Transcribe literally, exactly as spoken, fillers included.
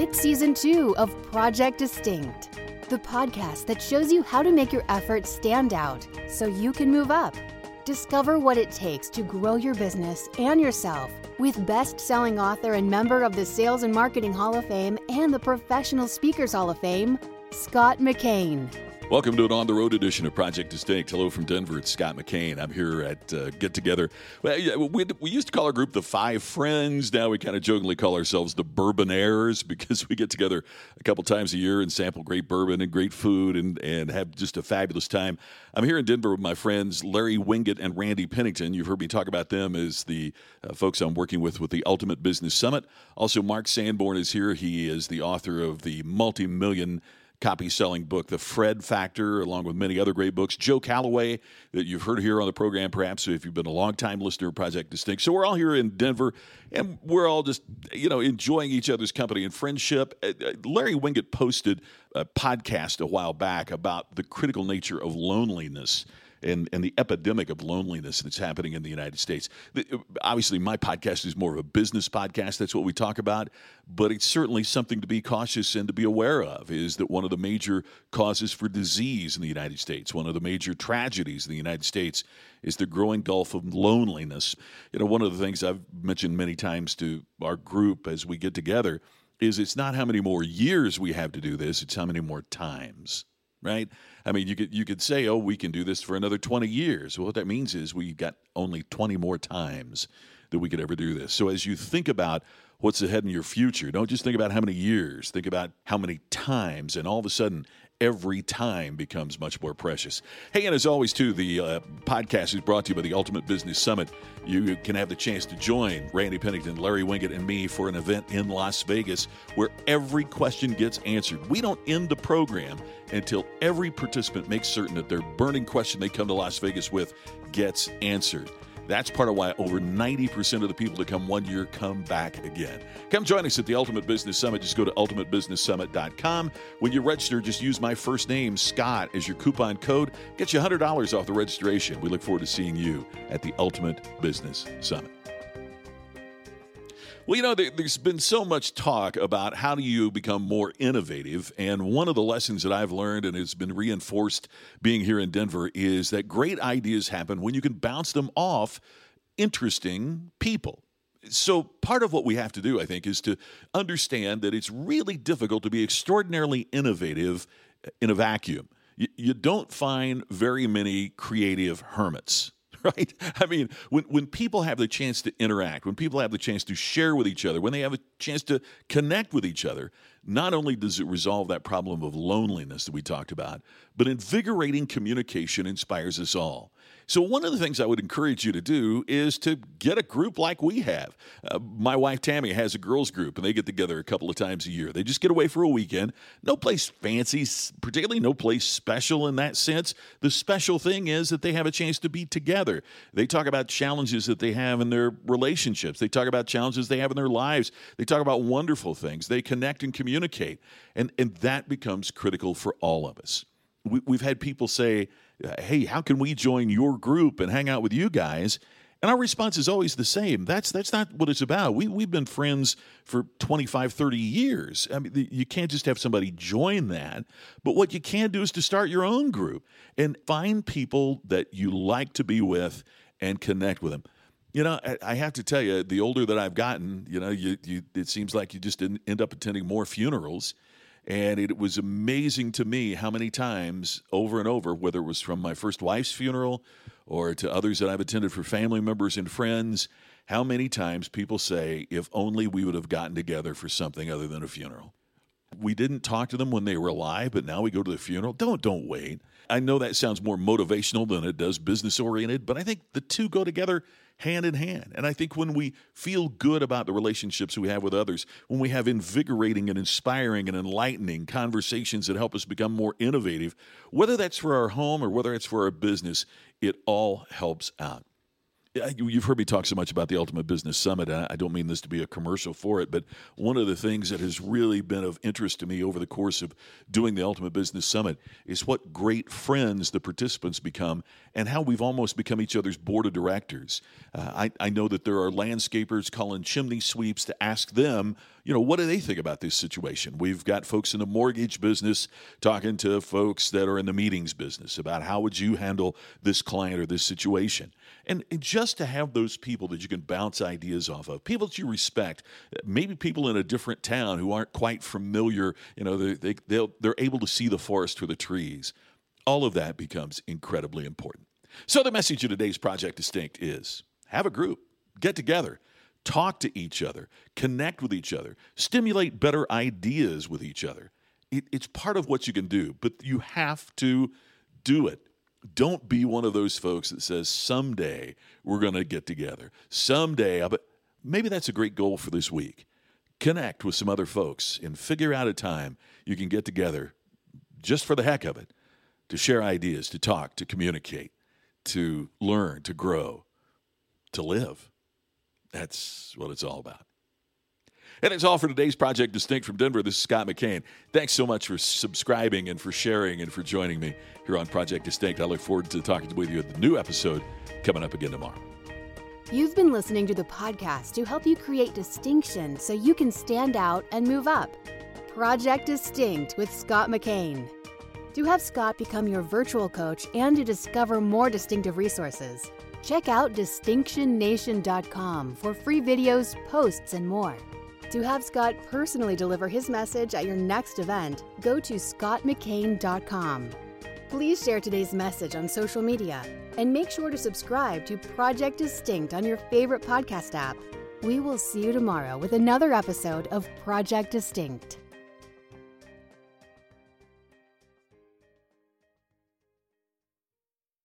It's season two of Project Distinct, the podcast that shows you how to make your efforts stand out so you can move up. Discover what it takes to grow your business and yourself with best-selling author and member of the Sales and Marketing Hall of Fame and the Professional Speakers Hall of Fame, Scott McKain. Welcome to an on-the-road edition of Project Distinct. Hello from Denver. It's Scott McKain. I'm here at uh, Get Together. Well, yeah, we, we used to call our group the Five Friends. Now we kind of jokingly call ourselves the Bourbonaires because we get together a couple times a year and sample great bourbon and great food and, and have just a fabulous time. I'm here in Denver with my friends Larry Winget and Randy Pennington. You've heard me talk about them as the uh, folks I'm working with with the Ultimate Business Summit. Also, Mark Sanborn is here. He is the author of the multi-million copy-selling book, The Fred Factor, along with many other great books. Joe Calloway, that you've heard here on the program, perhaps, if you've been a long-time listener of Project Distinct. So we're all here in Denver, and we're all just, you know, enjoying each other's company and friendship. Larry Winget posted a podcast a while back about the critical nature of loneliness and, and the epidemic of loneliness that's happening in the United States. Obviously, my podcast is more of a business podcast. That's what we talk about. But it's certainly something to be cautious and to be aware of, is that one of the major causes for disease in the United States, one of the major tragedies in the United States, is the growing gulf of loneliness. You know, one of the things I've mentioned many times to our group as we get together is it's not how many more years we have to do this, it's how many more times. Right? I mean, you could you could say, oh, we can do this for another twenty years. Well, what that means is we've got only twenty more times that we could ever do this. So as you think about what's ahead in your future, don't just think about how many years, think about how many times, and all of a sudden, every time becomes much more precious. Hey, and as always, too, the uh, podcast is brought to you by the Ultimate Business Summit. You can have the chance to join Randy Pennington, Larry Winget, and me for an event in Las Vegas where every question gets answered. We don't end the program until every participant makes certain that their burning question they come to Las Vegas with gets answered. That's part of why over ninety percent of the people that come one year come back again. Come join us at the Ultimate Business Summit. Just go to ultimate business summit dot com. When you register, just use my first name, Scott, as your coupon code. Get you one hundred dollars off the registration. We look forward to seeing you at the Ultimate Business Summit. Well, you know, there, there's been so much talk about how do you become more innovative, and one of the lessons that I've learned and has been reinforced being here in Denver is that great ideas happen when you can bounce them off interesting people. So part of what we have to do, I think, is to understand that it's really difficult to be extraordinarily innovative in a vacuum. You, you don't find very many creative hermits. Right? I mean, when, when people have the chance to interact, when people have the chance to share with each other, when they have a chance to connect with each other, not only does it resolve that problem of loneliness that we talked about, but invigorating communication inspires us all. So one of the things I would encourage you to do is to get a group like we have. Uh, my wife, Tammy, has a girls group, and they get together a couple of times a year. They just get away for a weekend. No place fancy, particularly no place special in that sense. The special thing is that they have a chance to be together. They talk about challenges that they have in their relationships. They talk about challenges they have in their lives. They talk about wonderful things. They connect and communicate, and, and that becomes critical for all of us. We, we've had people say, hey, how can we join your group and hang out with you guys? And our response is always the same. That's that's not what it's about. We, we've been friends for twenty-five, thirty years. I mean, you can't just have somebody join that. But what you can do is to start your own group and find people that you like to be with and connect with them. You know, I, I have to tell you, the older that I've gotten, you know, you, you it seems like you just end up attending more funerals. And it was amazing to me how many times over and over, whether it was from my first wife's funeral or to others that I've attended for family members and friends, how many times people say, if only we would have gotten together for something other than a funeral. We didn't talk to them when they were alive, but now we go to the funeral. Don't, don't wait. I know that sounds more motivational than it does business-oriented, but I think the two go together hand in hand. And I think when we feel good about the relationships we have with others, when we have invigorating and inspiring and enlightening conversations that help us become more innovative, whether that's for our home or whether it's for our business, it all helps out. You've heard me talk so much about the Ultimate Business Summit, and I don't mean this to be a commercial for it, but one of the things that has really been of interest to me over the course of doing the Ultimate Business Summit is what great friends the participants become and how we've almost become each other's board of directors. Uh, I, I know that there are landscapers calling chimney sweeps to ask them, you know, what do they think about this situation? We've got folks in the mortgage business talking to folks that are in the meetings business about how would you handle this client or this situation. And, and just to have those people that you can bounce ideas off of, people that you respect, maybe people in a different town who aren't quite familiar, you know, they, they, they'll, they're able to see the forest through the trees. All of that becomes incredibly important. So the message of today's Project Distinct is have a group, get together, talk to each other, connect with each other, stimulate better ideas with each other. It, it's part of what you can do, but you have to do it. Don't be one of those folks that says, someday we're going to get together. Someday, but maybe that's a great goal for this week. Connect with some other folks and figure out a time you can get together just for the heck of it, to share ideas, to talk, to communicate, to learn, to grow, to live. That's what it's all about. And that's all for today's Project Distinct from Denver. This is Scott McKain. Thanks so much for subscribing and for sharing and for joining me here on Project Distinct. I look forward to talking with you at the new episode coming up again tomorrow. You've been listening to the podcast to help you create distinction so you can stand out and move up. Project Distinct with Scott McKain. To have Scott become your virtual coach and to discover more distinctive resources, check out distinction nation dot com for free videos, posts, and more. To have Scott personally deliver his message at your next event, go to scott mckain dot com. Please share today's message on social media and make sure to subscribe to Project Distinct on your favorite podcast app. We will see you tomorrow with another episode of Project Distinct.